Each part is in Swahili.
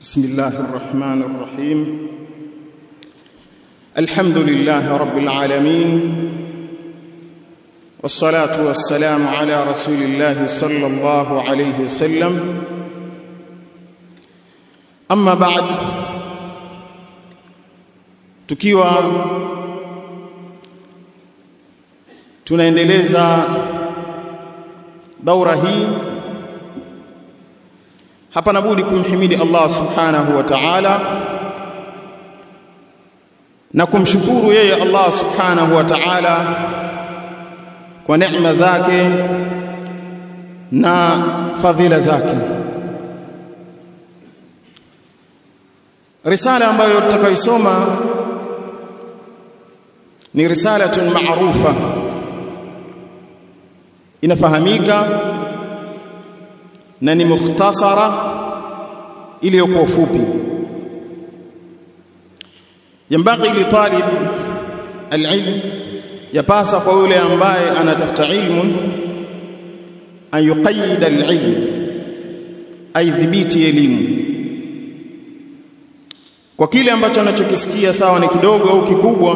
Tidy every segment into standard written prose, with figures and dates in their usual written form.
بسم الله الرحمن الرحيم الحمد لله رب العالمين والصلاة والسلام على رسول الله صلى الله عليه وسلم أما بعد tukiwa tunaendeleza daura hii hapa nabudi kumhimidi Allah subhanahu wa ta'ala na kumshukuru yeye Allah subhanahu wa ta'ala kwa neema zake na fadhila zake. Risala ambayo tutakaisoma ni risalatun maarufa, inafahamika na ni mukhtasara iliyokuwa fupi. Yambaghi li talib alilm, yapasa kwa yule ambaye anatafuta ilmu, an yuqayyid alilm, aidhibiti elimu kwa kile ambacho anachokisikia, sawa ni kidogo au kikubwa,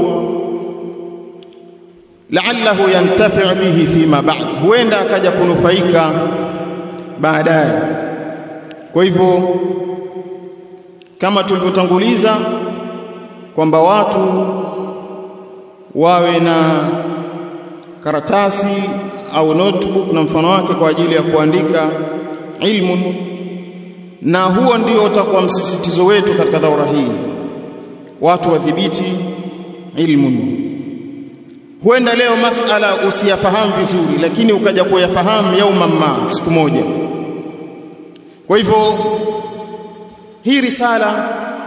la'allahu yantafi' bihi fima ba'd, huenda akaja kunufaika baadaye. Kwa hivyo kama tulivyotanguliza kwamba watu wawe na karatasi au notebook na mfano wake kwa ajili ya kuandika ilmu, na huo ndio utakuwa msisitizo wetu katika daura hii, watu wadhibiti ilmu. Huenda leo masala usiyafahamu vizuri, lakini ukaja kuyafahamu yauma ma, siku moja. Kwa hivyo hii risala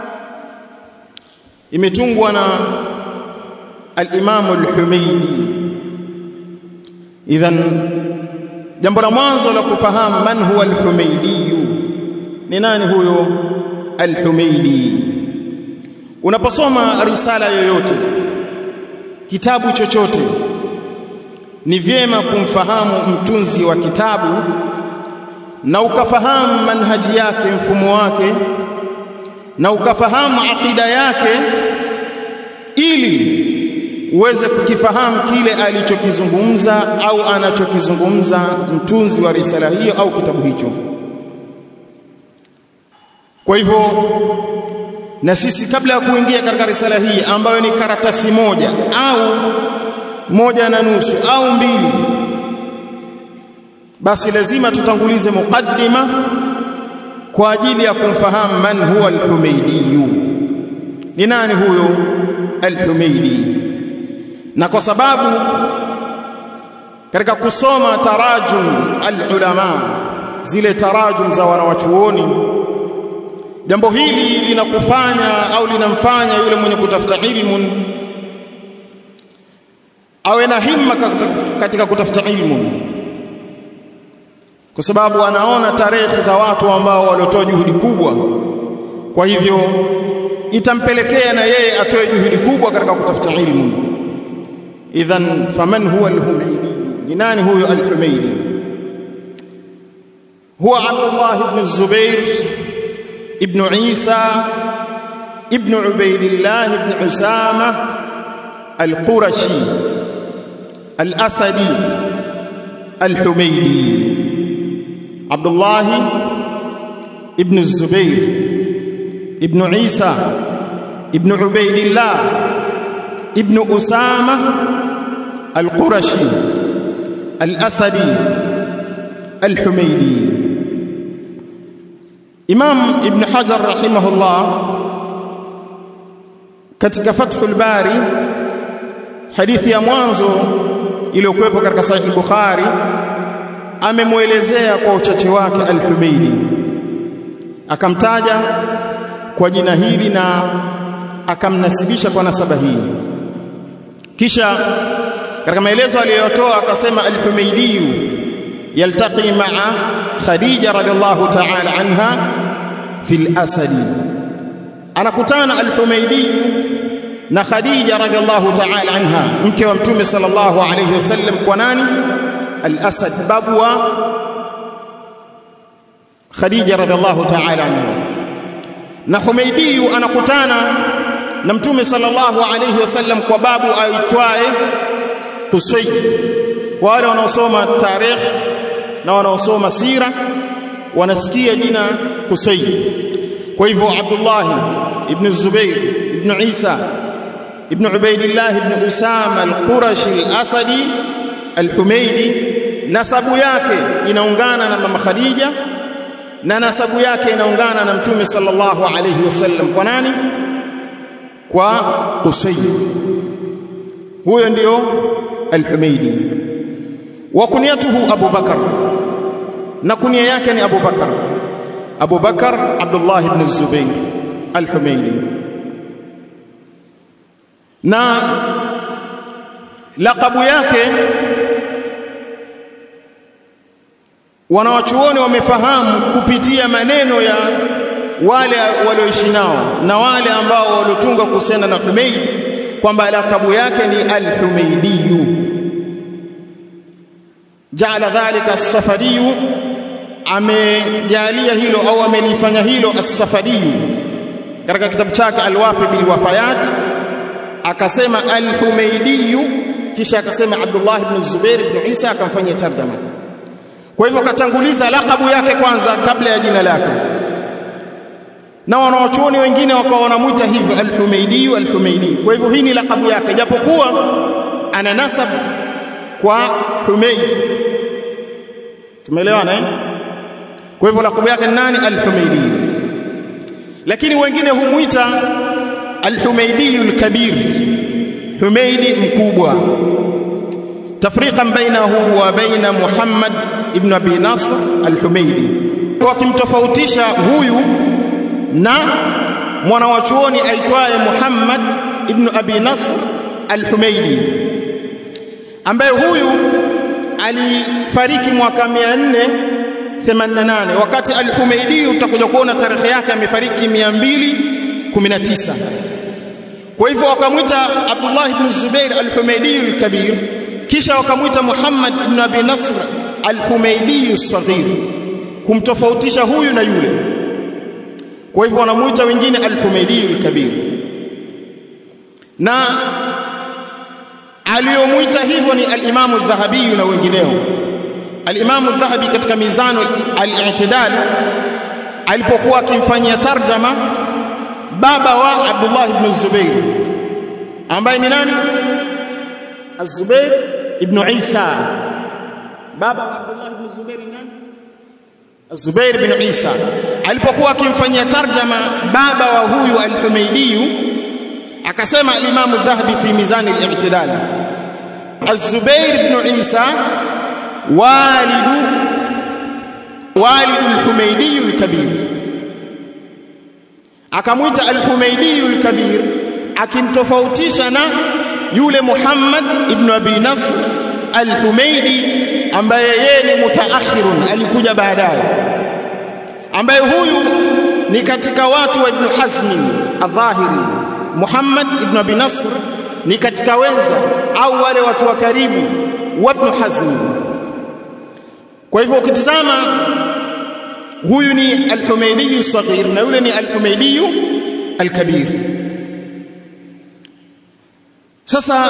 imetungwa na al-Imam al-Humaydi. Idhan jambo la mwanzo la kufahamu man huwa al-Humaydi, ni nani huyo al-Humaydi. Unaposoma risala yoyote, kitabu chochote, ni vyema kumfahamu mtunzi wa kitabu na ukafahamu manhaji yake, mfumo wake, na ukafahamu akida yake, ili uweze kukifahamu kile alichokizungumza au anachokizungumza mtunzi wa risala hiyo au kitabu hicho. Kwa hivyo na sisi kabla ya kuingia katika risala hii ambayo ni karatasi moja au moja na nusu au mbili, basi lazima tutangulize mukaddima kwa ajili ya kumfahamu man huwa al-Humaydi, ni nani huyo al-Humaydi. Na kwa sababu katika kusoma tarajum al-ulama, zile tarajum za wanawachuoni, jambo hili linakufanya au linamfanya yule mwenye kutafuta ilmu awe na himma katika kutafuta ilmu, kwa sababu anaona tarehe za watu ambao waliotoa juhudi kubwa. Kwa hivyo itampelekea na yeye atoe juhudi kubwa katika kutafuta ilmu. Idhan faman huwa al-Humaydi, ni nani huyo al-Humaydi? Huwa Abdullah ibn Zubair ibn Isa ibn Ubaydillah ibn Usama al-Qurashi al-Asadi al-Humaydi. Abdullah ibn Zubair ibn Isa ibn Ubaydillah ibn Usama al-Qurashi al-Asadi al-Humaydi. Imam Ibn Hajar rahimahullah katika Fathul Bari, hadithi ya mwanzo iliyokuwepo katika Sahih Bukhari, amemuelezea kwa uchache wake al-Humaydi, akamtaja kwa jina hili na akamnasibisha kwa nasaba hii. Kisha katika maelezo aliyotoa akasema al-Humaydi yaltaqi ma'a Khadija radhiallahu ta'ala anha fil Asadi, anakutana al-Humaydi na Khadija radhiallahu ta'ala anha, mke wa Mtume sallallahu alayhi wasallam. Kwa nani? Al-Asad, babu wa Khadija radhiallahu ta'ala anha. na Humaydi anakutana na Mtume sallallahu alayhi wasallam kwa babu aitwaye Qusay. Wale wanaosoma tarikh na wanaosoma sira wanasikia jina Qusay. Kwa hivyo Abdullah ibn Zubair ibn Isa ibn Ubaydillah ibn Usama al-Qurashi al-Asadi al-Humaydi, nasabu yake inaungana na mama Khadija na nasabu yake inaungana na Mtume sallallahu alayhi wasallam. Kwa nani? Kwa Qusay. Huyo ndio al-Humaydi. Wa kunyatuhu Abu Bakar, na kunia yake ni Abu Bakar. Abu Bakar Abdullah ibn Zubair al-Humaydi. Na laqabu yake wanawachuoni wamefahamu kupitia maneno ya wale walioishi nao na wale ambao walotunga kuhusiana na Humayd kwamba laqabu yake ni al-Humaydi. Jaala dhalika as-Safadi, amejalia hilo au amelifanya hilo as-Safadi katika kitabu chake al-Wafi bil Wafayat, akasema al-Humaydi, kisha akasema Abdullah ibn Zubair ibn Isa, akamfanyia tarjama. Kwa hivyo katanguliza laqabu yake kwanza kabla ya jina lake, na wanaochuoni wengine wakawa wanamuita hivyo al-Humaydi al-Humaydi. Kwa hivyo hii ni laqabu yake, japokuwa ana nasab kwa Humayd. Tumeelewana eh? Kwa hivyo laqabu yake nani? Al-Humaydi. Lakini wengine humuita al-Humaydi al-Kabir, Humaydi mkubwa, tafriqan bainahu wa baina Muhammad ibn Abi Nasr al-Humaydi, wakimtofautisha huyu na mwanawachuoni aitwaye Muhammad ibn Abi Nasr al-Humaydi, ambaye huyu alifariki mwaka 488, wakati al-Humaydi utakuja kuona tarehe yake amefariki 219. Kwa hivyo wakamwita Abdullah ibn Zubair al-Humaydi al-Kabir, kisha wakamwita Muhammad ibn Abi Nasr al-Humaydi as-Saghir, kumtofautisha huyu na yule. Kwa hivyo wanamuita wengine al-Humaydi al-Kabir, na aliyomuita hivyo ni al-Imam al-Dhahabi na wengineo. Al-Imam al-Dhahabi katika Mizan al-I'tidal alipokuwa akimfanyia tarjama baba wa Abdullah ibn Zubair ambaye ni nani? Az-Zubair ibn Isa. Baba wa Abdullah ibn Zubair ni nani? Az-Zubair ibn Isa. Alipokuwa akimfanyia tarjama baba wa huyu al-Humaydi, akasema al-Imam al-Dhahabi fi Mizan al-I'tidal, Az-Zubair ibn Isa walidu al-Humaydi al-Kabir. Akamwita al-Humaydi al-Kabir akimtofautisha na yule Muhammad ibn Abi Nasr al-Humaydi ambaye yeye ni mutaakhirun, alikuja baadaye, ambaye huyu ni katika watu wa Ibn Hazm al-Dhahiri. Muhammad ibn Abi Nasr ni katika wenza au wale watu wa karibu wa Ibn Hazm. Kwa hivyo ukitazama huyu ni al-Humaydi as-Saghir na yule ni al-Humaydi al-Kabir. Sasa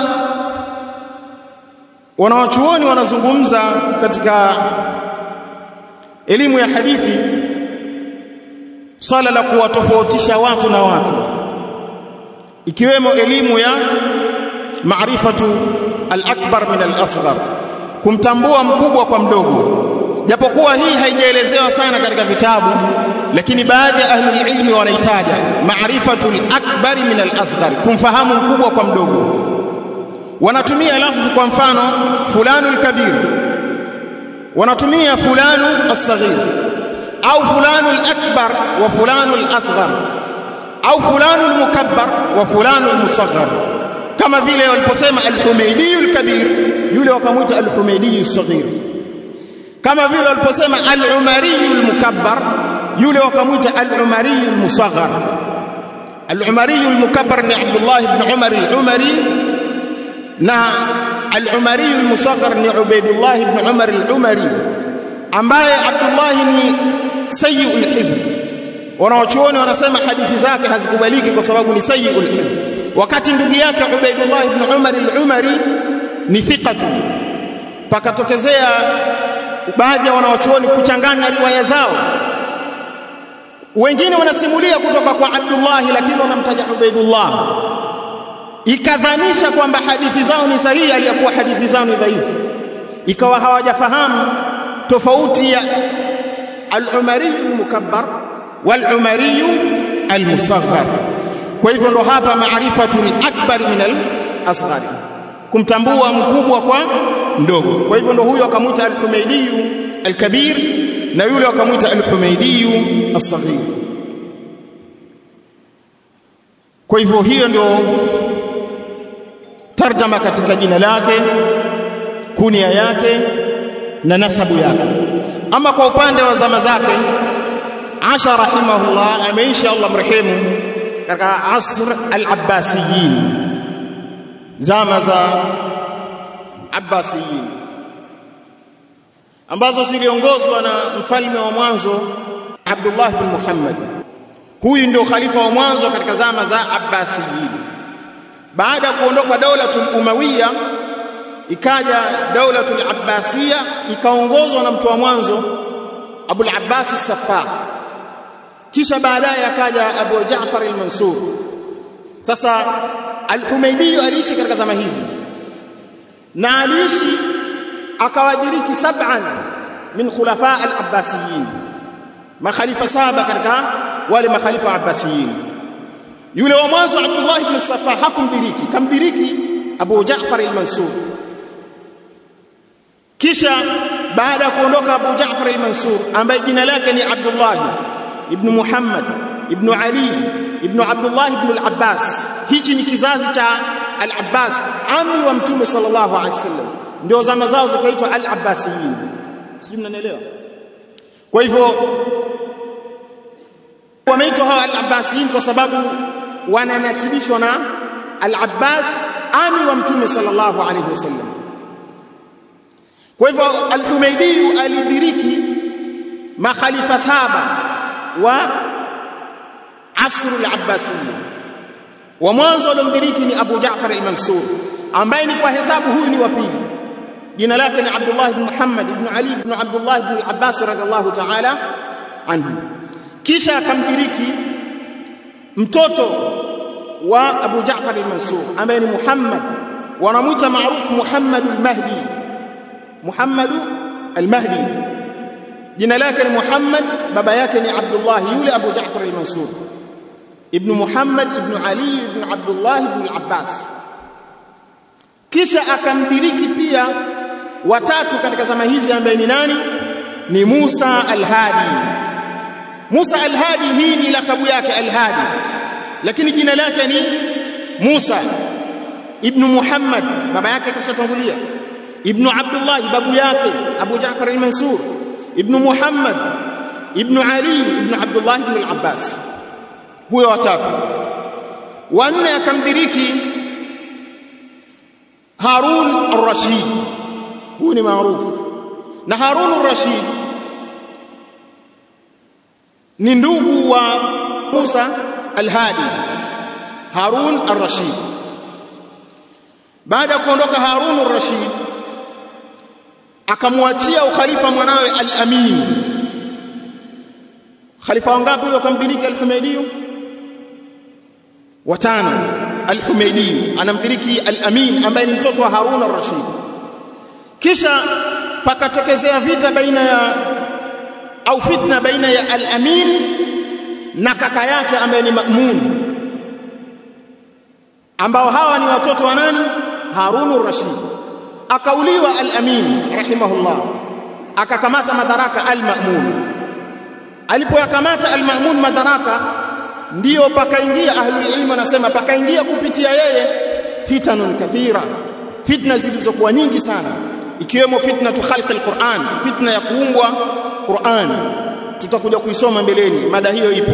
wanawachuoni wanazungumza katika elimu ya hadithi swala la kuwatofautisha watu na watu, ikiwemo elimu ya maarifatu al-akbar min al-asghar, kumtambua mkubwa kwa mdogo. Japokuwa hii haijaelezewa sana katika vitabu, lakini baadhi ya ahli ilmi wanaitaja maarifatu al-akbar min al-asghar, kumfahamu mkubwa kwa mdogo. Wanatumia lafzi, kwa mfano fulanu al-kabir, wanatumia fulanu as-saghir, au fulanu al-akbar wa fulanu al-asghar, au fulanu al-mukabbar wa fulanu al-musaghar. Kama vile waliposema al-Humaydi al-Kabir, yule wakamwita al-Humaydi as-Saghir. Kama vile waliposema al-Umari al-Mukabbar, yule wakamwita al-Umari al-Musaghar. Al-Umari al-Mukabbar ni Abdullah ibn Umar al-Umari, na al-Umari al-Musaghar ni Ubaydullah ibn Umar al-Umari, ambaye Abdullah ni sayyi al-hifdh wanaochuoni wanasema hadithi zake hazikubaliki kwa sababu ni sayyi'ul hifdh, wakati ndugu yake Ubaidullah ibn Umar al-Umari ni thiqatu. Pakatokezea baadhi ya wanaochuoni kuchanganya riwaya zao, wengine wanasimulia kutoka kwa Abdullah lakini wanamtaja Ubaidullah, ikadhanisha kwamba hadithi zao ni sahihi aliyakuwa hadithi zao ni dhaifu, ikawa hawajafahamu tofauti ya al-Umari al-mukabbar wal-Umari al-musaghar. Kwa hivyo ndo hapa maarifatu al-akbar min al-asghar, kumtambua mkubwa kwa mdogo. Kwa hivyo ndo huyo akamuita al-Humaydi al-kabir na yule akamuita al-Humaydi as-saghir. Kwa hivyo hiyo ndio tarjama katika jina lake, kunia yake na nasabu yake. Ama kwa upande wa zama zake, Asha rahimahullah ameisha, Allah mrehemu, katika asr al-Abbasiyin, zama za Abbasiyin ambazo ziliongozwa na mfalme wa mwanzo Abdullah bin Muhammad. Huyu ndio khalifa wa mwanzo katika zama za Abbasiyin. Baada ya kuondoka daulatul Umayya ikaja daulatul Abbasiyya, ikaongozwa na mtu wa mwanzo Abu al-Abbas as-Saffah, kisha baadaye akaja Abu Ja'far al-Mansur. Sasa al-Humaydi aliishi katika zama hizi na aliishi akawadiriki 7 min khulafa al-Abbasiyin, makhalifa 7 katika wale makhalifa Abbasiyin. Yule wa mwanzo Abdullah ibn Saffah hakumdiriki, kamdiriki Abu Ja'far al-Mansur. Kisha baada ya kuondoka Abu Ja'far al-Mansur ambaye jina lake ni Abdullah ibn Muhammad ibn Ali ibn Abdullah ibn al-Abbas, hichi ni kizazi cha al-Abbas, ammi wa Mtume sallallahu alaihi wasallam, ndio zama zao zikaitwa al-Abbasiyin. Sijui mnanielewa? Kwa hivyo wameitwa hawa al-Abbasiyin kwa sababu wananasibishwa na al-Abbas, ammi wa Mtume sallallahu alaihi wasallam. Kwa hivyo al-Humaydi alidiriki makhalifa 7 wa asr al-Abbasiyya. Wa mwanzo alomdiriki ni Abu Ja'far al-Mansur ambaye ni kwa hesabu huyu ni wa pili, jina lake ni Abdullah ibn Muhammad ibn Ali ibn Abdullah ibn al-Abbas radhiallahu ta'ala anhu. Kisha akamdiriki mtoto wa Abu Ja'far al-Mansur ambaye ni Muhammad, wanamuita maarufu Muhammad al-Mahdi. Muhammad al-Mahdi jina lake ni Muhammad, baba yake ni Abdullah, yule Abu Ja'far al-Mansur ibn Muhammad ibn Ali ibn Abdullah ibn al-Abbas. Kisha akamdiriki pia watatu katika zama hizi ambaye ni nani? Ni Musa al-Hadi. Musa al-Hadi, hii ni lakabu yake al-Hadi, lakini jina lake ni Musa ibn Muhammad, baba yake kashatangulia, ibn Abdullah, babu yake Abu Ja'far al-Mansur, ibn Muhammad ibn Ali ibn Abdullah ibn al-Abbas. Huyo watatu. Wanne akamdiriki Harun al-Rashid, huyu ni maarufu, na Harun al-Rashid ni ndugu wa Musa al-Hadi. Harun al-Rashid, baada ya kuondoka Harun al-Rashid akamwachia ukhalifa mwanawe al-Amin. Khalifa wangapi huyo akamdiriki al-Humaydi? watano. Al-Humaydi anamdiriki al-Amin ambaye ni mtoto wa Harun al-Rashid. Kisha pakatokezea vita baina ya au fitna baina ya al-Amin na kaka yake ambaye ni Ma'mun, ambao hawa ni watoto wa nani? Harun al-Rashid. Akauliwa al-Amin rahimahullah, akakamata madaraka al-Ma'mun. Alipoyakamata al-Ma'mun madaraka, ndio pakaingia ahlul ilm anasema pakaingia kupitia yeye fitanun kathira, fitna zilizokuwa nyingi sana, ikiwemo fitnatu khalq al-Qur'an, fitna ya kuumbwa Qur'an. Tutakuja kuisoma mbeleni, mada hiyo ipo.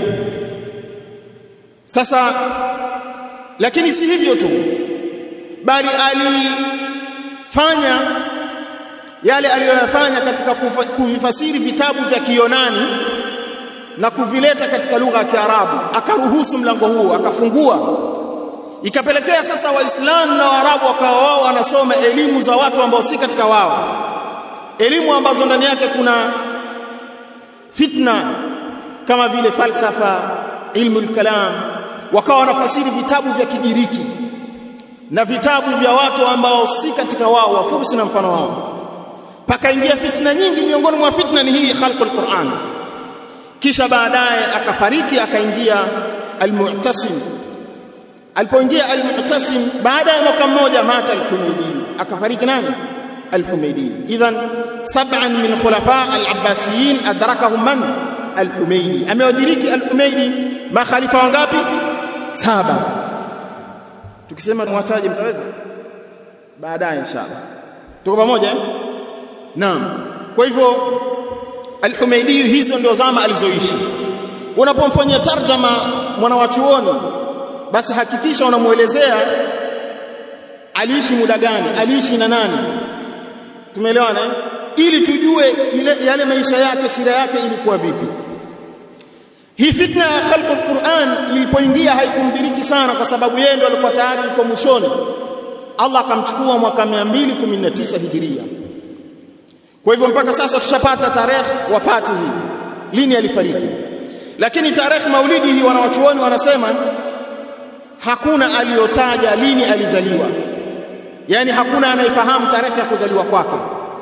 Sasa lakini si hivyo tu, bali alifanya yale aliyoyafanya katika kuvifasiri vitabu vya Kiyunani na kuvileta katika lugha ya Kiarabu, akaruhusu mlango huo, akafungua. Ikapelekea sasa Waislamu na Waarabu wakawa wao wanasoma elimu za watu ambao si katika wao, elimu ambazo ndani yake kuna fitna kama vile falsafa, ilmu al-kalam. Wakawa wanafasiri vitabu vya Kigiriki na vitabu vya watu ambao si katika wao, Wafursi na mfano wao. Pakaingia fitna nyingi, miongoni mwa fitna ni hii khalqul Qur'an. Kisha baadaye akafariki, akaingia al-Mu'tasim. Alipoingia al-Mu'tasim, baada ya mwaka mmoja mata al-Humaydi. Akafariki nani? Al-Humaydi. Idhan sab'an min khulafa al-Abbasiyin adrakahum man? Al-Humaydi. Amewadiriki al-Humaydi makhalifa wangapi? 7. Tukisema mwataje mtaweza baadaye inshallah. Tuko pamoja? Naam. Kwa hivyo al-Humaydi, hizo ndio zama alizoishi. Unapomfanyia tarjama mwanawachuoni, basi hakikisha unamuelezea aliishi muda gani, aliishi na nani. Tumeelewana ili tujue yale maisha yake, sira yake ilikuwa vipi. Hii fitna ya khalqul Qur'an ilipoingia haikumdiriki sana, kwa sababu yeye ndo alikuwa tayari yuko mwishoni. Allah akamchukua mwaka 219 Hijiria. Kwa hivyo mpaka sasa tushapata tarehe wafati hii, lini alifariki. Lakini tarehe maulidi hii wanawachuoni wanasema hakuna aliyotaja lini alizaliwa, yani hakuna anayefahamu tarehe ya kuzaliwa kwake.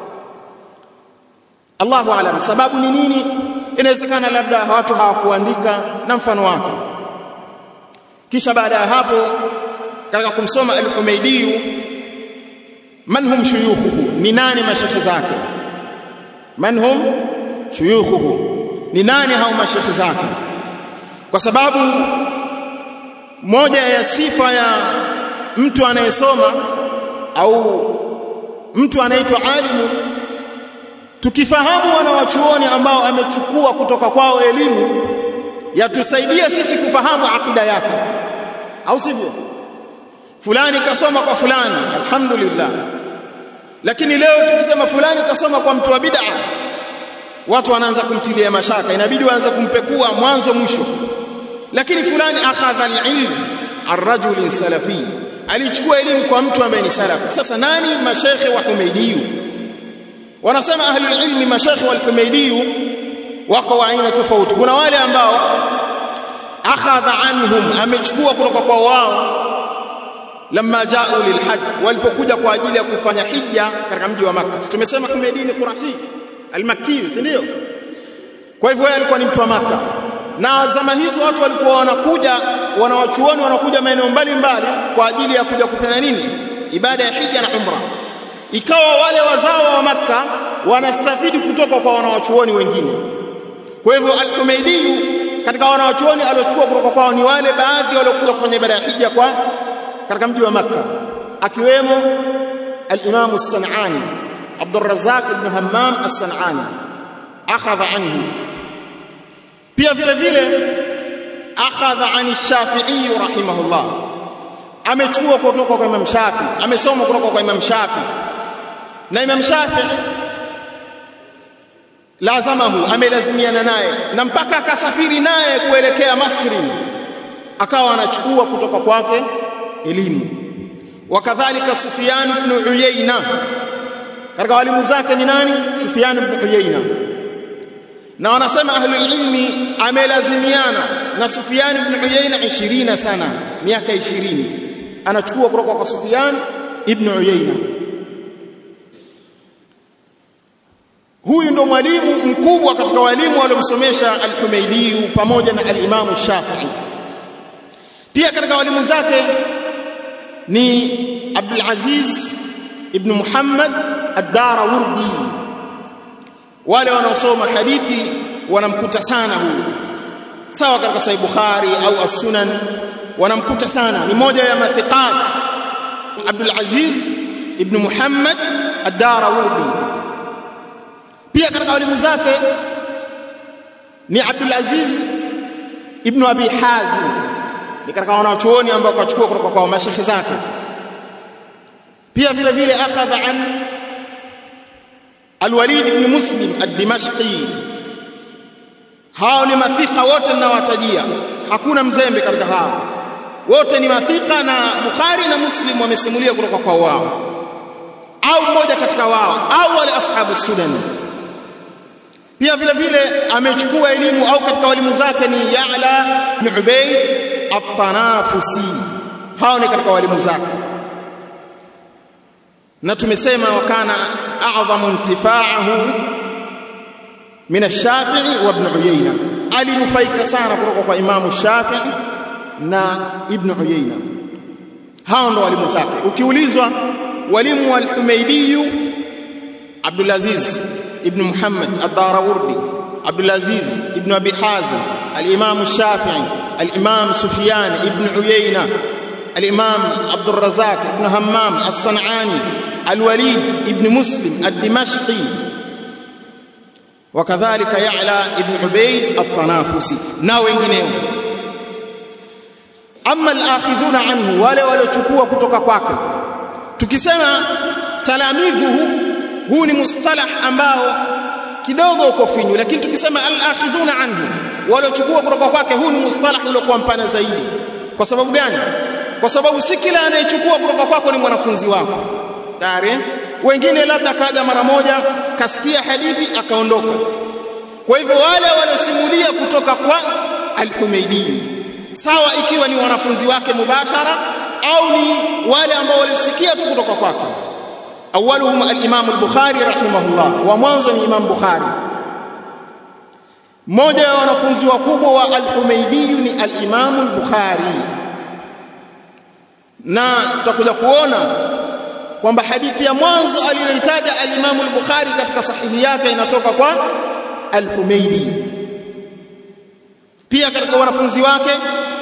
Allahu aalam, sababu ni nini? Inawezekana labda watu hawakuandika na mfano wake. Kisha baada ya hapo katika kumsoma al-Humaydi, manhum shuyukhuhu, ni nani mashekhi zake? Manhum shuyukhuhu, ni nani hao mashekhi zake? Kwa sababu moja ya sifa ya mtu anayesoma au mtu anaitwa alimu, tukifahamu wanawachuoni ambao amechukua kutoka kwao elimu, yatusaidia sisi kufahamu akida yake, au sivyo? Fulani kasoma kwa fulani, alhamdulillah. Lakini leo tukisema fulani kasoma kwa mtu wa bid'a, watu wanaanza kumtilia mashaka, inabidi waanze kumpekua mwanzo mwisho. Lakini fulani akhadha al-ilm ar-rajul salafi, alichukua elimu kwa mtu ambaye ni salafi. Sasa nani mashekhe wa Humaydi? Wanasema ahlul ilmi mashekhe wa Humaydi wako wa aina tofauti. Kuna wale ambao akhadha anhum, amechukua kutoka kwa wao, lamma ja'u lilhajj, walipokuja kwa ajili ya kufanya hija katika mji wa Makkah. Tumesema Humaydi ni Qurashi al-Makki, si ndio? Kwa hivyo yeye alikuwa ni mtu wa Makkah, na zama hizo watu walikuwa wanakuja, wanawachuoni wanakuja maeneo mbalimbali kwa ajili ya kuja kufanya nini? Ibada ya hija na umra. Ikawa wale wazao wa Makkah wanastafidi kutoka kwa wanawachuoni wengine. Kwa hivyo al-Humaydi katika wanawachuoni aliochukua kutoka kwao ni wale baadhi waliokuja kufanya ibada ya hija kwa katika mji wa Makkah, akiwemo al-Imam as-San'ani, Abdul Razzaq ibn Hammam as-San'ani akhadha anhu. Pia vile vile akhadha ani Shafi'i rahimahullah, amechukua kutoka kwa Imam Shafi'i, amesoma kutoka kwa Imam Shafi'i, na Imam Shafi'i lazamahu, amelazimiana naye na mpaka akasafiri naye kuelekea Masri, akawa anachukua kutoka kwake elimu. Wakadhalika Sufyan ibn Uyayna, katika walimu zake ni nani? Sufyan ibn Uyayna. Na wanasema ahlul ilmi amelazimiana na Sufyan ibn Uyayna 20 sana, miaka 20 anachukua kutoka kwa Sufyan ibn Uyayna. Huyu ndo mwalimu mkubwa katika walimu waliomsomesha al-Humaydi pamoja na al-Imam Shafi'i. Pia katika walimu zake ni Abdul Aziz ibn Muhammad ad-Darawurdi. Wale wanaosoma hadithi wanamkuta sana huyu, sawa katika Sahih Bukhari au As-Sunan, wanamkuta sana, ni moja ya mathiqat. Abdul Aziz ibn Muhammad ad-Darawurdi. Pia katika walimu zake ni Abdul Aziz ibn Abi Hazim, ni katika wanachuoni ambao kachukua kutoka kwa mashekhi zake. Pia vile vile akhadha an Al-Walid ibn Muslim ad-Dimashqi. hao ni mathika wote ninawatajia, hakuna mzembe katika hao wote, ni mathika na Bukhari na Muslim wamesimulia kutoka kwa wao au mmoja katika wao au wale ashabu sunan. Pia vile vile amechukua elimu au katika walimu zake ni Ya'la ibn Ubayd at-Tanafusi, hao ni katika walimu zake. Na tumesema wakana a'zamu intifa'ahu min ash-Shafi'i wa Ibn Uyayna, alinufaika sana kutoka kwa Imamu Shafi'i na Ibn Uyayna, hao ndo walimu zake. Ukiulizwa walimu al-Humaydi, Abdul Aziz ibn Muhammad ad-Darawardi, Abdul Aziz ibn Abi Hazim, al-Imam Shafi'i, al-Imam Sufyan ibn Uyayna, al-Imam Abdul Razzaq ibn Hammam as-San'ani, al-Walid ibn Muslim ad-Dimashqi, wakadhalika Ya'la ibn Ubayd at-Tanafusi na wengineo. Amma al-akhidhuna anhu, wale waliochukua kutoka kwake. Tukisema talamidhuhu, huu ni mustalah ambao kidogo uko finyu, lakini tukisema al-akhidhuna anhu, waliochukua kutoka kwake, huu ni mustalah uliokuwa mpana zaidi. Kwa sababu gani? Kwa sababu si kila anayechukua kutoka kwako ni mwanafunzi wako. Tayari wengine labda kaja mara moja kasikia hadithi akaondoka. Kwa hivyo wale waliosimulia kutoka kwa al-Humaydi, sawa ikiwa ni wanafunzi wake mubashara au ni wale ambao walisikia tu kutoka kwake. Awaluhum al-Imam al-Bukhari rahimahullah, wa mwanzo ni Imam Bukhari. Mmoja wa wanafunzi wakubwa wa al-Humaydi ni al-Imam al-Bukhari, na tutakuja kuona kwamba hadithi ya mwanzo aliyoitaja al-Imam al-Bukhari katika sahihi yake inatoka kwa al-Humaydi. Pia katika wanafunzi wake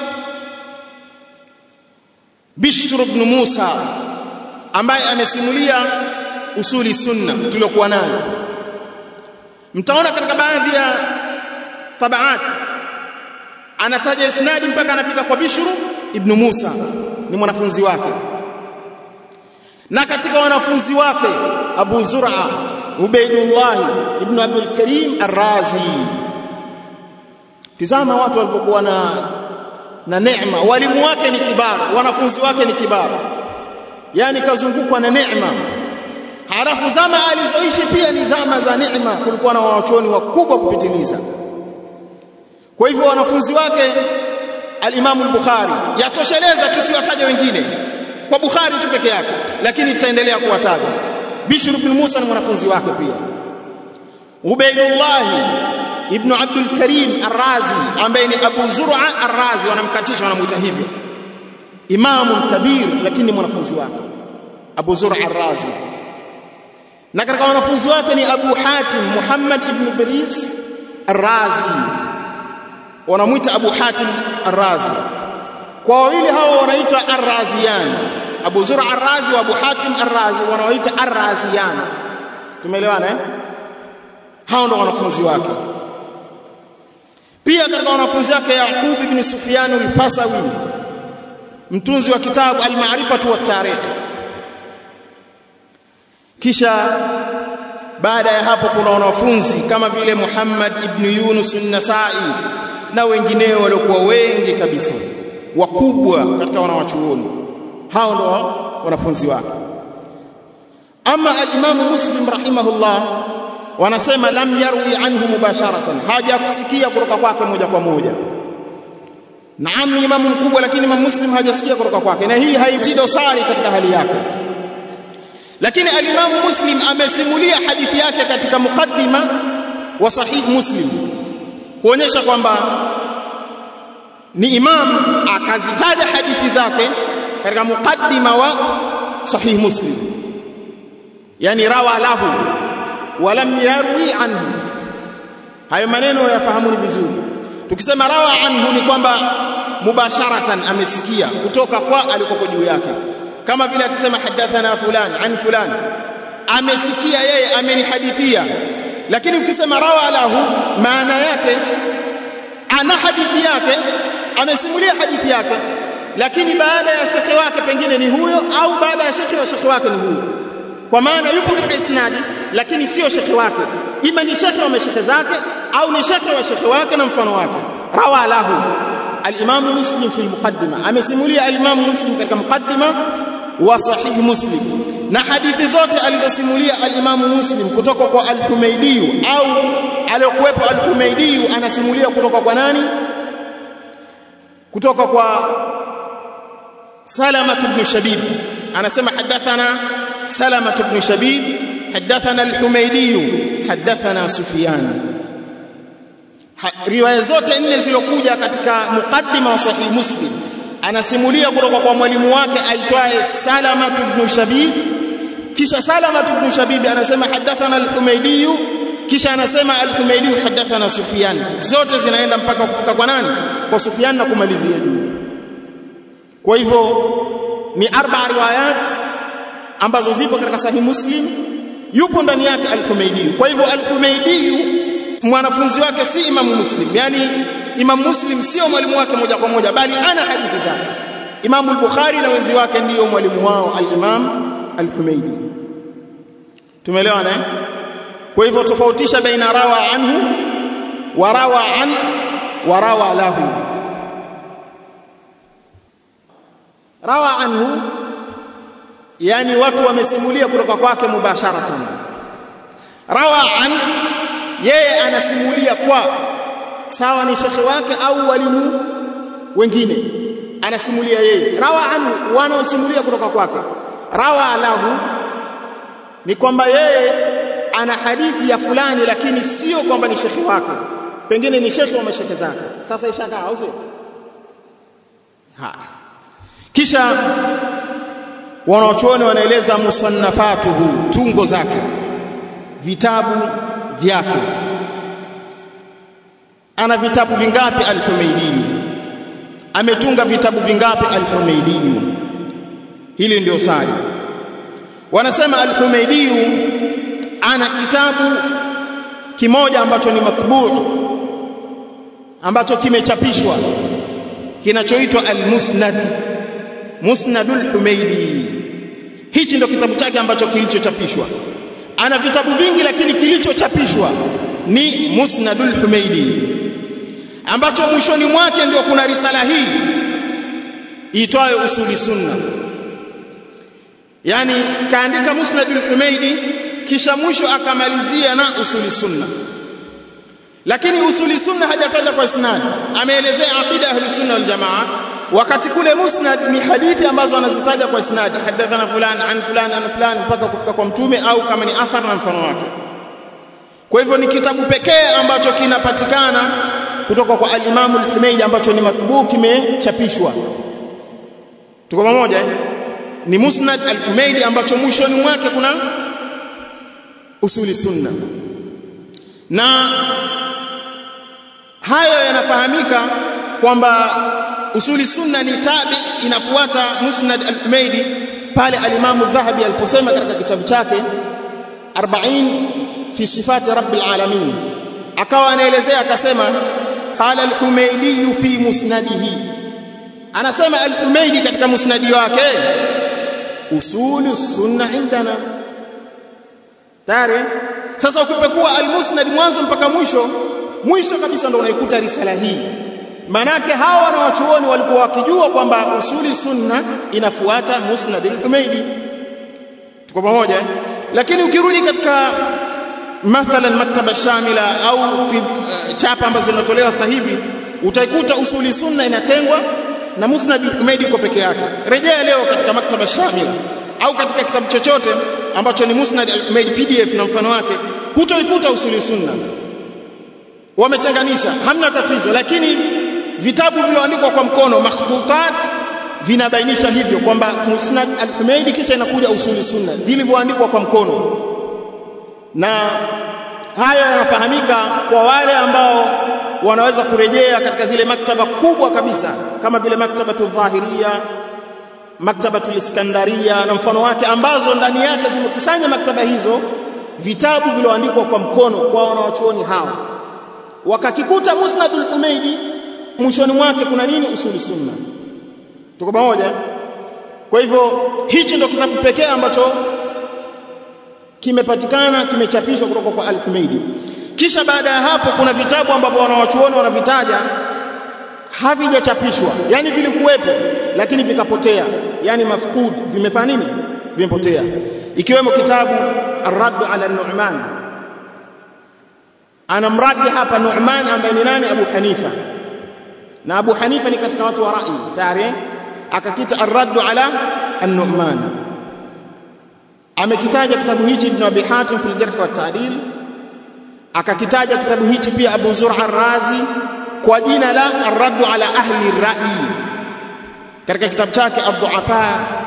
Bishr ibn Musa, ambaye amesimulia usuli sunna tuliokuwa nayo. Mtaona katika baadhi ya tabaat anataja isnadi mpaka anafika kwa Bishr ibn Musa, ni mwanafunzi wake. Na katika wanafunzi wake Abu Zur'a Ubaydullah ibn Abdul Karim Ar-Razi. Tizama watu walipokuwa na neema, walimu wake ni kibara, wanafunzi wake ni kibara, yani kazungukwa na neema. Halafu zama alizoishi pia ni zama za neema, kulikuwa na wanachuoni wakubwa kupitiliza. Kwa hivyo wanafunzi wake al-Imam al-Bukhari yatosheleza, tusiwataje wengine, kwa Bukhari tu peke yake, lakini tutaendelea kuwataja. Bishr ibn Musa ni mwanafunzi wake pia. Ubaydullah ibn Abdul Karim Ar-Razi, ambaye ni Abu Zur'a Ar-Razi, wanamkatisha wanamuita hivyo, imamu kabir, lakini mwanafunzi wake Abu Zur'a Ar-Razi. Na katika wanafunzi wake ni Abu Hatim Muhammad ibn Idris Ar-Razi, wanamuita Abu Hatim Ar-Razi. Kwa wawili hawa wanaita Ar-Raziyan, Abu Zur'a Ar-Razi wa Abu Hatim Ar-Razi wanaoita Ar-Raziyan. Tumeelewana eh? Hao ndio wanafunzi wake. Pia katika wanafunzi wake Yaqub ibn Sufyan al-Fasawi, mtunzi wa kitabu al-Ma'rifatu wat-Tarikh. Kisha baada ya hapo kuna wanafunzi kama vile Muhammad ibn Yunus an-Nasa'i na wengineo waliokuwa wengi kabisa wakubwa katika wanawachuoni. Hao ndio wanafunzi wake. Ama al-Imam Muslim rahimahullah wanasema lam yarwi anhu mubasharatan, hajakusikia kutoka kwake moja kwa moja. Naam, Imam mkubwa, lakini Imam Muslim hajasikia kutoka kwake, na hii haiti dosari katika hali yake. Lakini al-Imam Muslim amesimulia hadithi yake katika mukaddima wa Sahih Muslim, kuonyesha kwamba ni imam akazitaja hadithi zake katika mukaddima wa Sahih Muslim, yani rawa lahu walam yarwi anhu. Hayo maneno yafahamuni vizuri. Tukisema rawa anhu ni kwamba mubasharatan amesikia kutoka kwa alikoko juu yake, kama vile akisema hadathana fulan an fulan, amesikia yeye, amenihadithia. Lakini ukisema rawa lahu, maana yake ana hadithi yake, amesimulia hadithi yake, lakini baada ya shekhi wake pengine ni huyo, au baada ya shekhi wake ni huyo, kwa maana yupo katika isnadi lakini sio shekhi wake, ima ni shekhi wa mashekhi zake au ni shekhe wa shekhe wake na mfano wake. Rawa lahu al-Imam Muslim fi al-muqaddima, amesimulia al-Imam Muslim katika muqaddima wa sahih Muslim, na hadithi zote alizosimulia al-Imam Muslim kutoka kwa al-Humaydi au aliyokuwepo al-Humaydi anasimulia kutoka kwa nani? Kutoka kwa Salama ibn Shabib. Anasema hadathana Salama ibn Shabib, hadathana al-Humaydi, hadathana Sufyan. Riwaya zote nne zilokuja katika mukaddima wa sahih Muslim anasimulia kutoka kwa mwalimu wake aitwaye Salama ibn Shabib, kisha Salama ibn Shabib anasema hadathana al-Humaydi, kisha anasema al-Humaydi hadathana Sufyan. Zote zinaenda mpaka kufika kwa nani? Kwa Sufyan na kumalizia juu. Kwa hivyo ni 4 riwayat ambazo zipo katika sahih Muslim, yupo ndani yake al-Humaydi. Kwa hivyo al-Humaydi mwanafunzi wake si Imam Muslim, yani Imam Muslim sio mwalimu wake moja kwa moja, bali ana hadithi zake. Imam al-Bukhari na wenzi wake ndio mwalimu wao al-Imam al-Humaydi. Tumeelewana eh? Kwa hivyo tofautisha baina rawa anhu wa rawa an wa rawa lahu. Rawa anhu yani watu wamesimulia kutoka kwake mubasharatan. Rawa an yeye anasimulia kwa sawa ni shekhi wake au walimu wengine, anasimulia yeye. Rawa anhu wanaosimulia kutoka kwake. Rawa lahu ni kwamba yeye ana hadithi ya fulani lakini sio kwamba ni shekhi wake, pengine ni shekhi wa mashekhe zake. Sasa ishakaa au sio? Kisha wanaochuoni wanaeleza musannafatuhu, tungo zake, vitabu vyake. Ana vitabu vingapi al-Humaydi? Ametunga vitabu vingapi al-Humaydi? Hili ndio swali. Wanasema al-Humaydi ana kitabu kimoja ambacho ni matbu', ambacho kimechapishwa, kinachoitwa al-Musnad, Musnadul Humaydi. Hichi ndio kitabu chake ambacho kilichochapishwa. Ana vitabu vingi lakini kilichochapishwa ni Musnadul Humaydi, ambacho mwishoni mwake ndio kuna risala hii iitwayo Usuli Sunna. Yani kaandika Musnadul Humaydi kisha mwisho akamalizia na Usuli Sunna. Lakini Usuli Sunna hajataja kwa isnad, ameelezea aqida ahli sunna wal jamaa, wakati kule Musnad ni hadithi ambazo anazitaja kwa isnad, hadathana fulan an fulan an fulan mpaka kufika kwa mtume, au kama ni athar na mfano wake. Kwa hivyo ni kitabu pekee ambacho kinapatikana kutoka kwa al-Imam al-Humaydi ambacho ni matbu, kimechapishwa. Tuko pamoja? Ni Musnad al-Humaydi ambacho mwishoni mwake kuna Usuli Sunna. Na hayo yanafahamika kwamba Usuli Sunna ni tabi, inafuata Musnad al-Humaydi pale al-Imam al-Dhahabi aliposema katika kitabu chake 40 fi sifati rabbil alamin, akawa anaelezea akasema qala al-Humaydi fi musnadihi, anasema al-Humaydi katika musnadi wake usulu sunna indana tare. Sasa ukipekua al-Musnad mwanzo mpaka mwisho kabisa ndio unaikuta risala hii. Manake hawa wanawachuoni walikuwa wakijua kwamba usuli sunna inafuata Musnad al-Humaydi. Tuko pamoja? Lakini ukirudi katika mathalan maktaba shamila au chapa ambazo zinatolewa sasa hivi, utaikuta usuli sunna inatengwa na Musnad al-Humaydi kwa peke yake. Rejea leo katika maktaba shamila au katika kitabu chochote ambacho ni Musnad al-Humaydi PDF na mfano wake, hutoikuta usuli sunna. Wametenganisha, hamna tatizo, lakini vitabu vilivyoandikwa kwa mkono makhtutat vinabainisha hivyo kwamba Musnad al-Humaydi kisha inakuja usuli sunna vilivyoandikwa kwa mkono. Na haya yanafahamika kwa wale ambao wanaweza kurejea katika zile maktaba kubwa kabisa kama vile maktabatu Dhahiria, maktabatu Iskandaria na mfano wake, ambazo ndani yake zimekusanya maktaba hizo vitabu vilivyoandikwa kwa mkono kwa wanawachuoni hao. Wakakikuta Musnadul Humaydi mwishoni mwake kuna nini? Usuli sunna. Tuko pamoja? Kwa hivyo hichi ndio kitabu pekee ambacho kimepatikana kimechapishwa kutoka kwa al-Humaydi. Kisha baada ya hapo kuna vitabu ambavyo wanawachuoni wanavitaja havijachapishwa, yani vilikuwepo lakini vikapotea, yani mafqud, vimefanya nini? Vimepotea. Ikiwemo kitabu Ar-Radd ala an-Nu'man, ana mradi hapa Nu'man ambaye ni nani? Abu Hanifa, na Abu Hanifa ni katika watu wa rai tayari, akakita Ar-Radd ala an-Nu'man. Amekitaja kitabu hichi Ibn Abi Hatim fi al-Jarh wa at-Ta'dil, akakitaja kitabu hichi pia Abu Zur'a ar-Razi kwa jina la Ar-Radd ala ahli ar-Ra'i katika kitabu chake Ad-Du'afa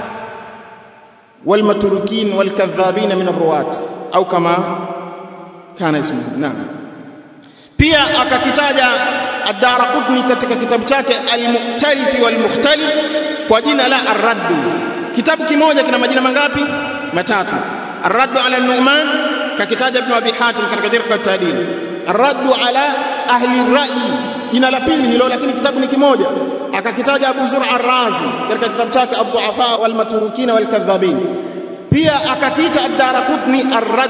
wal Matrukin wal Kadhabin min ar-Ruwat au kama kana ismu. Naam, pia akakitaja Ad-Daraqutni katika kitabu chake Al-Mu'talif wal Mukhtalif kwa jina la Ar-Radd. Kitabu kimoja kina majina mangapi? Matatu. Ar-Radd ala an-Nu'man kakitaja Ibn Abi Hatim katika Jarh wa Ta'dil. Ar-Radd ala ahli ar-Ra'i jina la pili hilo, lakini kitabu ni kimoja. Akakitaja Abu Zur'a ar-Razi katika kitabu chake Ad-Du'afa wal Matrukin wal Kadhabin. Pia akakita Ad-Daraqutni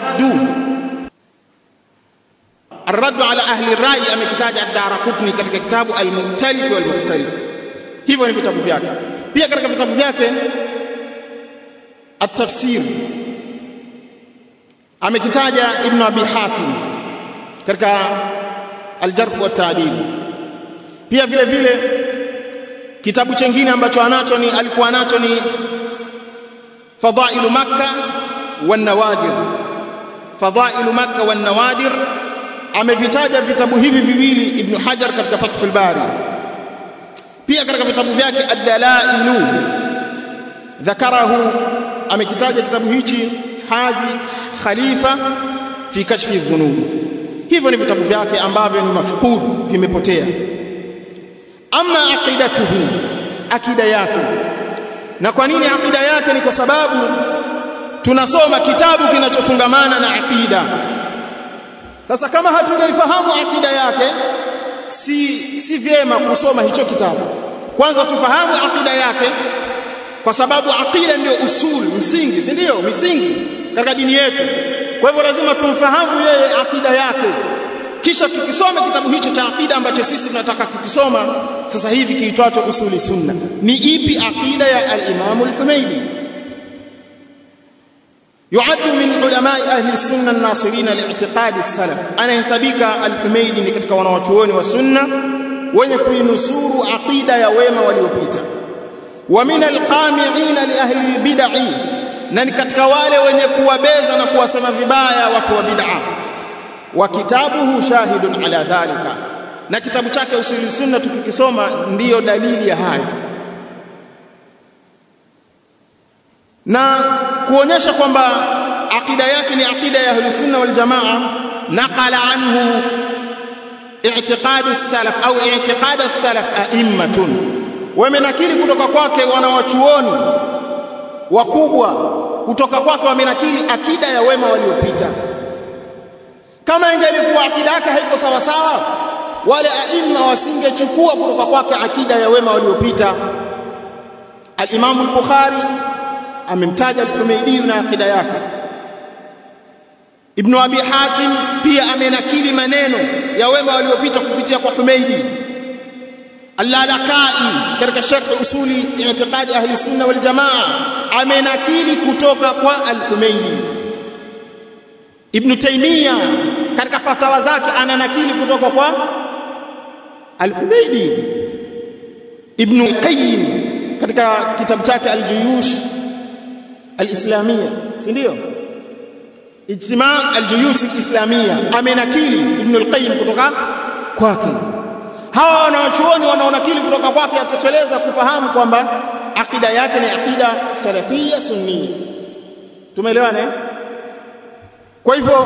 Ar-Radd ala ahli ar-Ra'i, amekitaja Ad-Daraqutni katika kitabu Al-Mu'talif wal Mukhtalif. Hivyo ni vitabu vyake. Pia katika vitabu vyake At-Tafsir amekitaja Ibn Abi Hatim katika Al-Jarh wa Ta'dil. Pia vile vile kitabu kingine ambacho alikuwa nacho ni Fadailu Makkah wan Nawadir. Fadailu Makkah wan Nawadir amevitaja vitabu hivi viwili Ibn Hajar katika Fathul Bari. Pia katika vitabu vyake Ad-Dalailu dhakarahu, amekitaja kitabu hichi Haji Khalifa fi kashfi dhunub. Hivyo ni vitabu vyake ambavyo ni mafqud, vimepotea. Ama aqidatuhu, akida yake. Na kwa nini akida yake? Ni kwa sababu tunasoma kitabu kinachofungamana na akida. Sasa kama hatujaifahamu akida yake, si vyema kusoma hicho kitabu. Kwanza tufahamu akida yake, kwa sababu akida ndio usul, msingi, si ndio? Misingi katika dini yetu. Kwa hivyo lazima tumfahamu yeye akida yake, kisha tukisome kitabu hicho cha akida ambacho sisi tunataka kukisoma sasa hivi kiitwacho Usuli Sunna. Ni ipi akida ya al-Imam al-Humaydi? Yuaddu min ulamai ahli sunna an-nasirin li-i'tiqad as-salaf. Anahesabika al-Humaydi ni katika wanawachuoni wa sunna wenye kuinusuru akida ya wema waliopita. Wa min al-qami'in li ahli al-bid'ah, na ni katika wale wenye kuwabeza na kuwasema vibaya watu wa bid'ah. Wa kitabuhu shahidun ala dhalika, na kitabu chake Usuli Sunna tukikisoma ndiyo dalili ya haya, na kuonyesha kwamba akida yake ni akida ya Ahlus Sunna wal Jamaa. Naqala anhu i'tiqadu as-salaf au i'tiqad as-salaf a'immatun, wamenakili kutoka kwake wanawachuoni wakubwa, kutoka kwake wamenakili akida ya wema waliopita. Kama ingelikuwa akida yake haiko sawa sawa, wale aima wasingechukua kutoka kwake akida ya wema waliopita. Al-Imam al-Bukhari amemtaja al-Humaydi na akida yake. Ibn Abi Hatim pia amenakili maneno ya wema waliopita kupitia kwa Humaydi. Al-Lalakai katika sharh usuli i'tiqadi ahli sunna wal jamaa amenakili kutoka kwa al-Humaydi. Ibn Taymiyyah katika fatawa zake ananakili kutoka kwa al-Humaydi. Ibn Qayyim katika kitabu chake al-Juyush al-Islamiyya, si ndio? Ijtima' al-Juyush al-Islamiyya amenakili Ibn al-Qayyim kutoka kwake. Hawa wanawachuoni wanaonakili kutoka kwake atosheleza kufahamu kwamba akida yake ni akida salafia sunnia. Tumeelewana? Kwa hivyo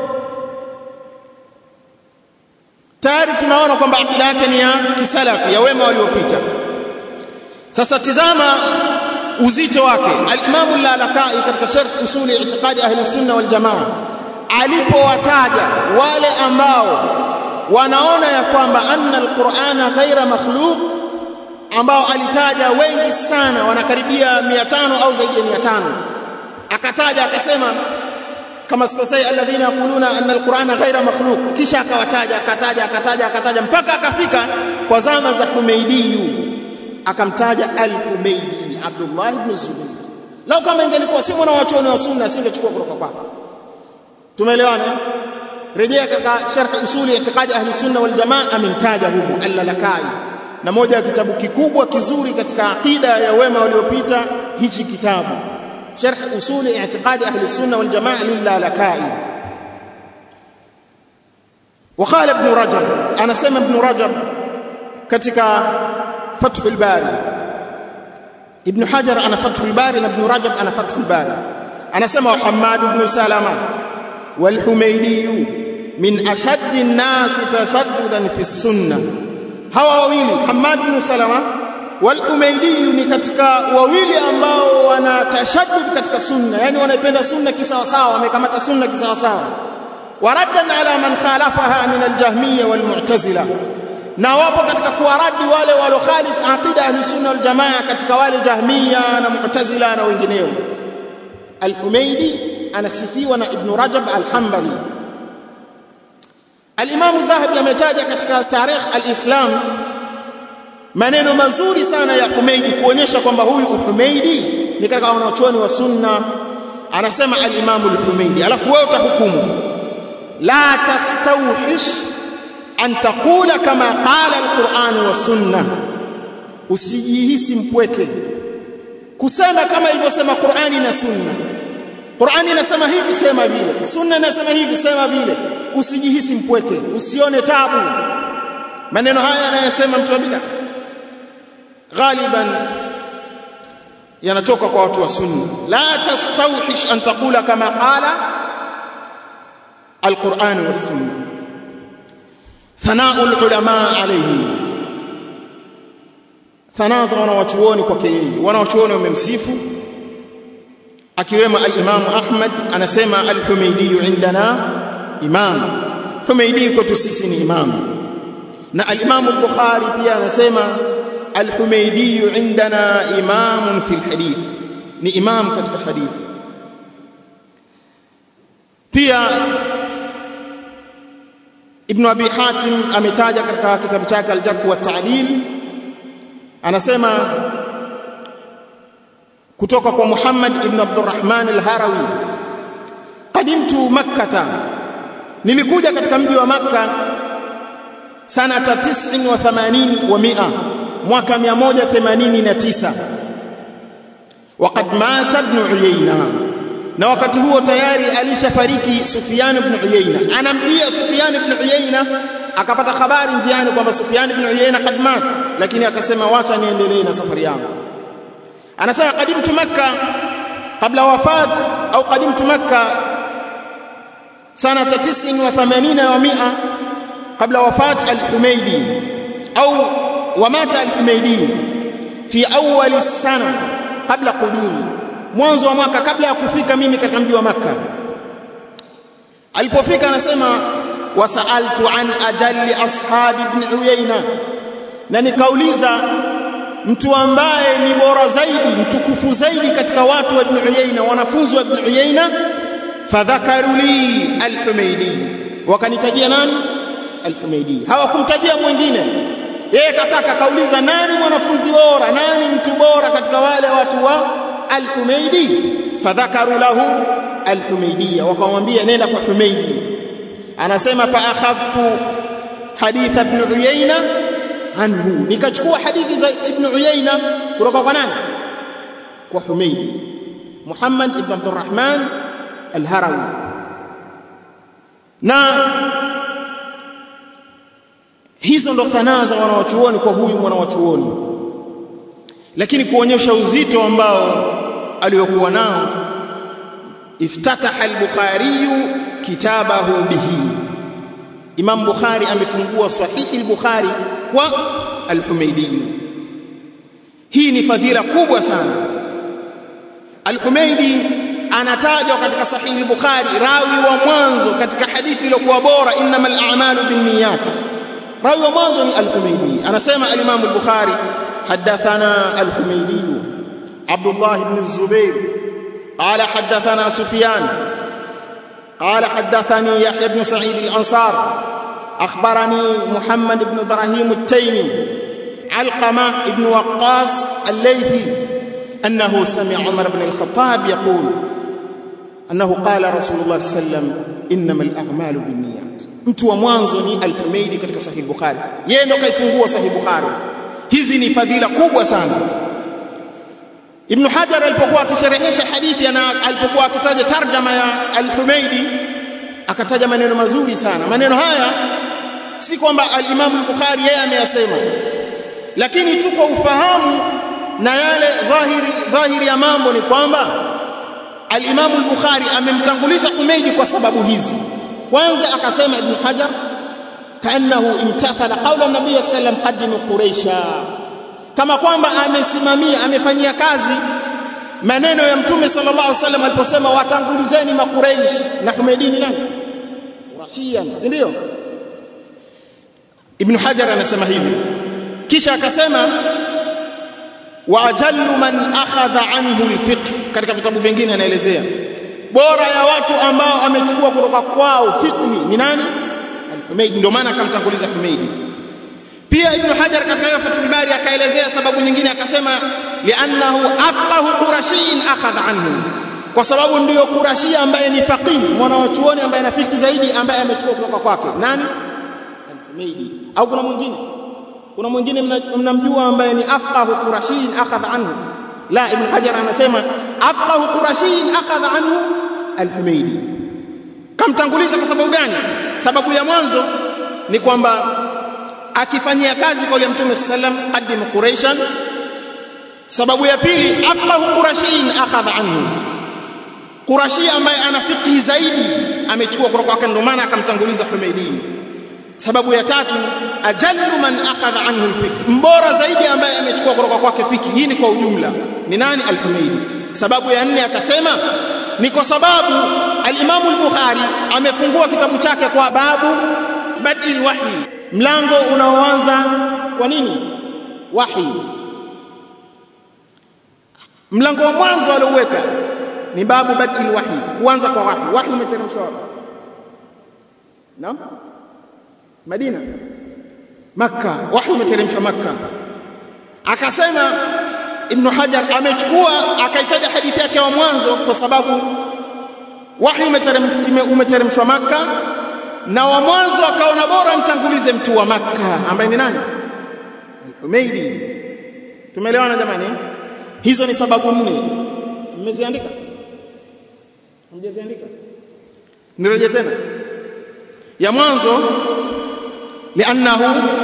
tayari tunaona kwamba akida yake ni ya kisalafi, ya wema waliopita. Sasa tizama uzito wake. Al-Imam al-Lalakai katika sharh usuli i'tiqadi ahli sunna wal jamaa alipowataja wale ambao wanaona ya kwamba anna al-Qur'ana ghaira makhluq, ambao alitaja wengi sana, wanakaribia 500 au zaidi ya 500. Akataja akasema kama sikosei alladhina yaquluna anna alqur'ana ghayra makhluq, kisha akataja mpaka akafika kwa zama za Humaydi, akamtaja al-Humaydi Abdullah ibn Zubayr. Lao kama ingelikuwa si mwana wa sunna asingechukua kutoka kwake. Tumeelewana? Rejea katika sharh usuli i'tiqadi ahli sunna wal jamaa, amemtaja huko al-Lalakai, na moja ya kitabu kikubwa kizuri katika aqida ya wema waliopita hichi kitabu, sharh usuli i'tiqadi ahli sunna wal jamaa lil-Lalakai. وقال ابن رجب، انا سمع ابن رجب katika Fathul Bari, Ibn Hajar ana Fathul Bari na Ibn Rajab ana Fathul Bari, anasema Muhammad ibn Salama wal Humaydi min ashaddi an-nas tashaddudan fi sunnah. Hawa wawili Muhammad ibn Salama wal Humaydi ni katika wawili ambao wana tashaddud katika sunna, yani wanaipenda sunna kisawa sawa, wamekamata sunna kisawa sawa. Waraddan ala man khalafaha min al-Jahmiyya wal Mu'tazila, na wapo katika kuwaradi wale walokhalif aqida ahli sunna wal jamaa katika wale Jahmiyya na Mu'tazila na wengineo. Al-Humaydi anasifiwa na Ibn Rajab al-Hanbali. Al-Imam al-Dhahabi ametaja katika Tarikh al-Islam maneno mazuri sana ya Humaydi kuonyesha kwamba huyu Humaydi ni katika wanachuoni wa sunna. Anasema al-Imam al-Humaydi, alafu wewe utahukumu, la tastawhish an taqula kama qala al-Qur'an wa sunna, usijihisi mpweke kusema kama ilivyosema Qur'ani na sunna. Qur'ani inasema hivi, sema vile. Sunna inasema hivi, sema vile. Usijihisi mpweke, usione tabu. Maneno haya anayosema mtu wa bid'a ghaliban yanatoka kwa watu wa sunna. La tastawhish an taqula kama qala al-Qur'an wa sunna. Thana'u al-ulama alayhi, thanaza wanawachuoni kwake yeye. Wanawachuoni wamemsifu akiwemo al-Imam Ahmad, anasema al-Humaydi indana imam, Humaydi kwetu sisi ni imam. Na al-Imam al-Bukhari pia anasema al-Humaydi indana imam fi al-hadith, ni imam katika hadithi. Pia Ibn Abi Hatim ametaja katika kitabu chake al-Jarh wa Ta'dil, anasema kutoka kwa Muhammad ibn Abdurrahman al-Harawi, qadimtu Makkah, nilikuja katika mji wa Makkah sanata 89 wa 100, mwaka 189. Waqad mata ibn Uyayna, na wakati huo tayari alishafariki Sufyan ibn Uyayna. Anamjia Sufyan ibn Uyayna, akapata habari njiani kwamba Sufyan ibn Uyayna kad mat, lakini akasema wacha niendelee na safari yangu. Anasema qadimtu Makkah qabla wafat au qadimtu Makkah sanata 89 wa 100 qabla wafat al-Humaydi au wamata al-Humaydi fi awwal as-sana qabla qudumi, mwanzo wa mwaka kabla ya kufika mimi katika mji wa Makkah. Alipofika anasema wasaaltu an ajalli ashabi ibn Uyayna, na nikauliza mtu ambaye ni bora zaidi, mtukufu zaidi katika watu wa Ibn Uyayna, wanafunzi wa Ibn Uyayna. Fadhakaru li al-Humaydi, wakanitajia nani? Al-Humaydi. Hawakumtajia mwingine, yeye kataka kauliza nani mwanafunzi bora, nani mtu bora katika wale watu wa al-Humaydi. Fadhakaru lahu al-Humaydi, wakamwambia nenda kwa Humaydi. Anasema fa akhadtu hadith Ibn Uyayna anhu, nikachukua hadithi za Ibn Uyayna kutoka kwa nani? Kwa Humaydi, Muhammad ibn Abdurrahman al-Harawi. Na hizo ndo thanaza wanawachuoni kwa huyu mwanawachuoni, lakini kuonyesha uzito ambao aliokuwa nao, iftataha al-Bukhari kitabahu bihi, Imam Bukhari amefungua sahihi al-Bukhari kwa al-Humaydi. Hii ni fadhila kubwa sana. Al-Humaydi anatajwa katika sahihi al-Bukhari rawi wa mwanzo katika hadithi iliyokuwa bora, innamal a'malu binniyat. Rawi wa mwanzo ni al-Humaydi. Anasema al-Imam al-Bukhari hadathana al-Humaydi Abdullah ibn Zubair qala hadathana Sufyan قال حدثني يحيى بن سعيد الأنصار أخبرني محمد بن إبراهيم التيمي علقمة بن وقاص الليثي أنه سمع عمر بن الخطاب يقول أنه قال رسول الله صلى الله عليه وسلم إنما الأعمال بالنيات. mtu wa mwanzo ni Al-Humaydi katika Sahih Bukhari, yeye ndo kaifungua Sahih Bukhari. Hizi ni fadhila kubwa sana. Ibn Hajar alipokuwa akisherehesha hadithi na alipokuwa akitaja tarjama ya Al-Humaydi akataja maneno mazuri sana. Maneno haya si kwamba al-Imam al-Bukhari yeye ameyasema, lakini tu kwa ufahamu na yale dhahiri ya mambo ni kwamba al-Imam al-Bukhari amemtanguliza Humaydi kwa sababu hizi. Kwanza akasema Ibn Hajar kaannahu imtathala qawla an-nabiy sallallahu alayhi wasallam qaddimu quraisha, kama kwamba amesimamia amefanyia kazi maneno ya Mtume sallallahu alaihi wasallam aliposema watangulizeni makuraish. Na Humaydi ni nani? Qurashiyan, si ndio? Ibn Hajar anasema hivi, kisha akasema wa ajallu man akhadha anhu al-fiqh. Katika vitabu vingine anaelezea bora ya watu ambao amechukua kutoka kwao fiqh ni nani? Al-Humaydi. Ndio maana akamtanguliza Humaydi. Pia Ibn Hajar katika Fathul Bari akaelezea sababu nyingine, akasema li'annahu afqahu qurashiyin akhadha anhu, kwa sababu ndio Qurashi ambaye ni faqih, mwana wa chuoni ambaye ana fikhi zaidi ambaye amechukua kutoka kwake. Nani? Al-Humaydi. Au kuna mwingine? Kuna mwingine mnamjua ambaye ni afqahu qurashiyin akhadha anhu? La, Ibn Hajar anasema afqahu qurashiyin akhadha anhu Al-Humaydi. Kamtanguliza kwa sababu gani? Sababu ya mwanzo ni kwamba akifanyia kazi kauli ya Mtume sallam qaddim quraishan. Sababu ya pili afqahu qurashiyin akhadha anhu, Qurashi ambaye ana fikhi zaidi amechukua kutoka kwake, ndio maana akamtanguliza Humaydi. Sababu ya tatu ajallu man akhadha anhu al-fiqh, mbora zaidi ambaye amechukua kutoka kwake fikhi. Hii ni kwa ujumla ni nani? Al-Humaydi. Sababu ya nne akasema ni kwa sababu al-Imam al-Bukhari amefungua kitabu chake kwa babu badil wahyi, mlango unaoanza kwa nini? Wahi. Mlango wa mwanzo alioweka ni babu badil wahyi, kuanza kwa wahi. Wahi umeteremshwa wapi? Naam, Madina, Makka. Wahi umeteremshwa Makka. Akasema Ibn Hajar amechukua akaitaja hadithi yake wa mwanzo kwa sababu wahi umeteremshwa Makka, na wa mwanzo akaona bora mtangulize mtu wa Makka ambaye ni nani? Humaydi. Tumeelewana jamani? Hizo ni sababu nne. Mmeziandika? Mmeziandika? Nirejea tena. Ya mwanzo li'annahu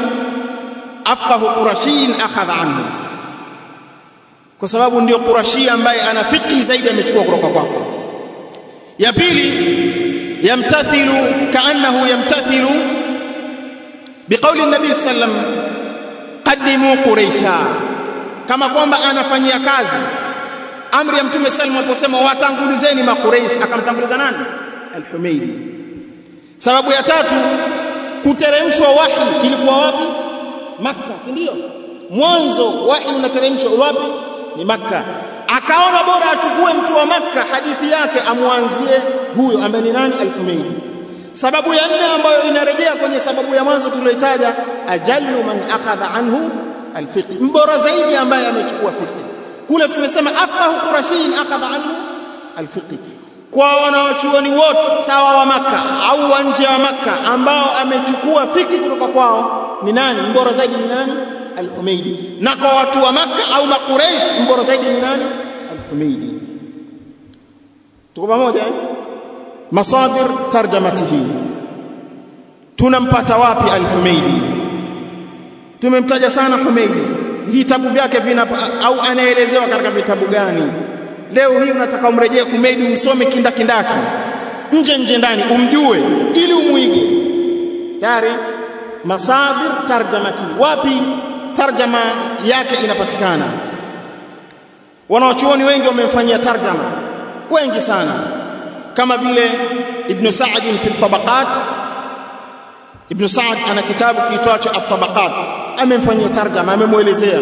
afqahu qurashiyin akhadha anhu, kwa sababu ndio Qurashi ambaye ana fikhi zaidi amechukua kutoka kwake. Ya pili yamtathilu kaannahu yamtathilu biqauli an-nabi sallam qaddimu quraisha, kama kwamba anafanyia kazi amri ya Mtume sallam aliposema watangulizeni makuraish, akamtanguliza nani? Al-Humaydi. Sababu ya tatu kuteremshwa wahi ilikuwa wapi? Makka, si ndio? Mwanzo wahi unateremshwa wapi? Ni Makka. Akaona bora achukue mtu wa Makka hadithi yake amwanzie huyo ambaye ni nani? Al-Humaydi. Sababu ya nne ambayo inarejea kwenye sababu ya mwanzo tuliyotaja, ajallu man akhadha anhu al-fiqh, mbora zaidi ambaye amechukua fiqh. Kule tumesema afqahu qurashiyin akhadha anhu al-fiqh. Kwa wanawachuoni wote sawa wa Makka au wa nje wa Makka ambao amechukua fiqh kutoka kwao ni nani? Mbora zaidi ni nani? Al-Humaydi. Na kwa watu wa Makka au Makuraish mbora zaidi ni nani? Al-Humaydi. Tuko pamoja? Masadir tarjamatihi, tunampata wapi Al-Humaydi? Tumemtaja sana Humaydi, vitabu vyake vina au anaelezewa katika vitabu gani? Leo hii unataka umrejee Humaydi umsome kindakindaki, nje ndani umjue ili umuige. Tayari masadir tarjamati, wapi tarjama yake inapatikana? Wanawachuoni wengi wamemfanyia tarjama, wengi sana, kama vile Ibn Sa'd fi at-Tabaqat. Ibn Sa'd ana kitabu kiitwacho at-Tabaqat, amemfanyia tarjama, amemuelezea.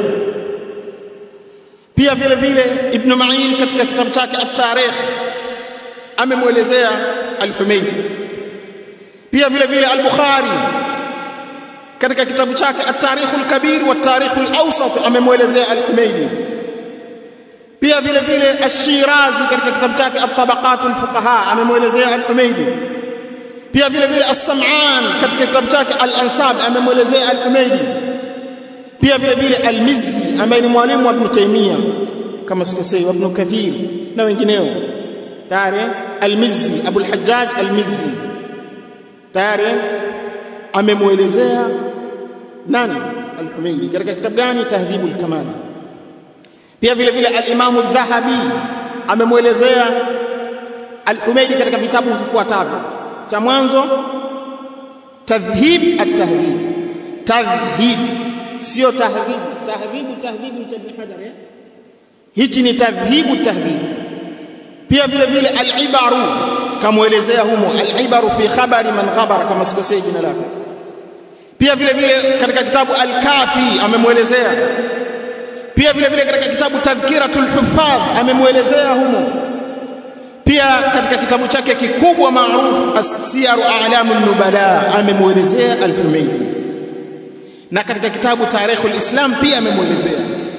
Pia vile vile Ibn Ma'in katika kitabu chake at-Tarikh amemuelezea al-Humaydi. Pia vile vile al-Bukhari katika kitabu chake at-Tarikh al-Kabir wa at-Tarikh al-Awsat amemuelezea al-Humaydi. Pia vile vile ash-Shirazi katika kitabu chake at-Tabaqat al-Fuqaha amemuelezea al-Humaydi. Pia vile vile as-Sam'an katika kitabu chake al-Ansab amemuelezea al-Humaydi. Pia vile vile al-Mizzi ambaye ni mwalimu wa Ibn Taymiyyah kama sikosei wa Ibn Kathir na wengineo. Tayari al-Mizzi Abu al-Hajjaj al-Mizzi tayari amemuelezea nani al-Humaydi katika kitabu gani? Tahdhibul Kamal. Pia vile vile al-Imam al-Dhahabi amemuelezea al-Humaydi katika vitabu vifuatavyo. Cha mwanzo Tadhhib at-Tahdhib. Tadhhib sio tahdhib. Tahdhib ni Ibn Hajar hichi ni Tadhhibu at-Tahdhib. Pia vile vile al-Ibaru kamuelezea humo al-Ibaru fi khabari man khabara kama sikosei jina lake. Pia vile vile katika kitabu al-Kafi amemuelezea. Pia vile vile katika kitabu Tadhkiratul Huffaz amemuelezea humo. Pia katika kitabu chake kikubwa maarufu As-Siyar A'lamul Nubala amemuelezea al-Humaydi. Na katika kitabu Tarikhul Islam pia amemuelezea.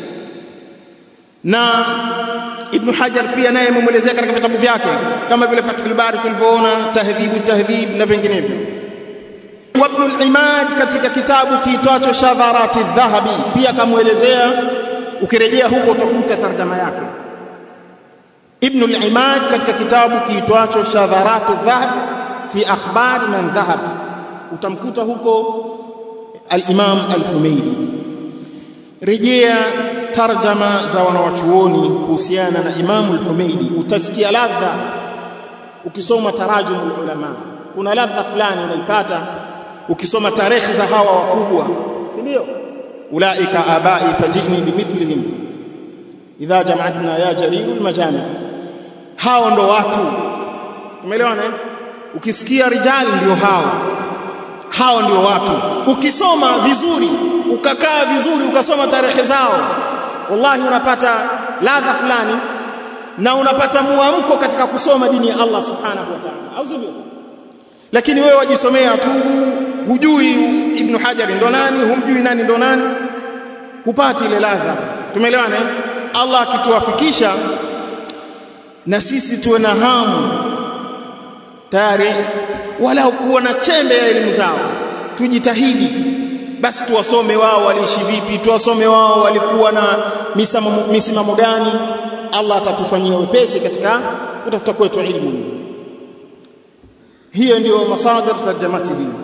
Na Ibn Hajar pia naye amemuelezea katika vitabu vyake kama vile Fathul Bari tulivyoona, Tahdhibu Tahdhib na vinginevyo. Wa Ibn al-Imad katika kitabu kiitwacho Shadharati Dhahabi pia kamuelezea, ukirejea huko utakuta tarjama yake. Ibn al-Imad katika kitabu kiitwacho Shadharatu Dhahab fi akhbari man dhahab utamkuta huko al-Imam al-Humaydi. Rejea tarjama za wanawachuoni kuhusiana na Imam al-Humaydi utasikia ladha ukisoma tarajumul ulama. Kuna ladha fulani unaipata ukisoma tarehe za hawa wakubwa, si ndio? Ulaika abai fajini bimithlihim idha jama'atna ya jarirul majami. Hao ndo watu, umeelewana? Ukisikia rijali ndio hao ndio watu. Ukisoma vizuri, ukakaa vizuri, ukasoma tarehe zao, wallahi unapata ladha fulani na unapata muamko katika kusoma dini ya Allah subhanahu wa ta'ala, au sivyo? Lakini wewe wajisomea tu, hujui Ibn Hajar ndo nani, humjui nani ndo nani, hupati ile ladha. Tumeelewana? Allah akituwafikisha na sisi tuwe na hamu tayari wala kuwa na chembe ya elimu zao, tujitahidi basi tuwasome wao waliishi vipi, tuwasome wao walikuwa na misimamo gani. Allah atatufanyia wepesi katika kutafuta kwetu ilmu. Hiyo ndio masadir tarjamati hii.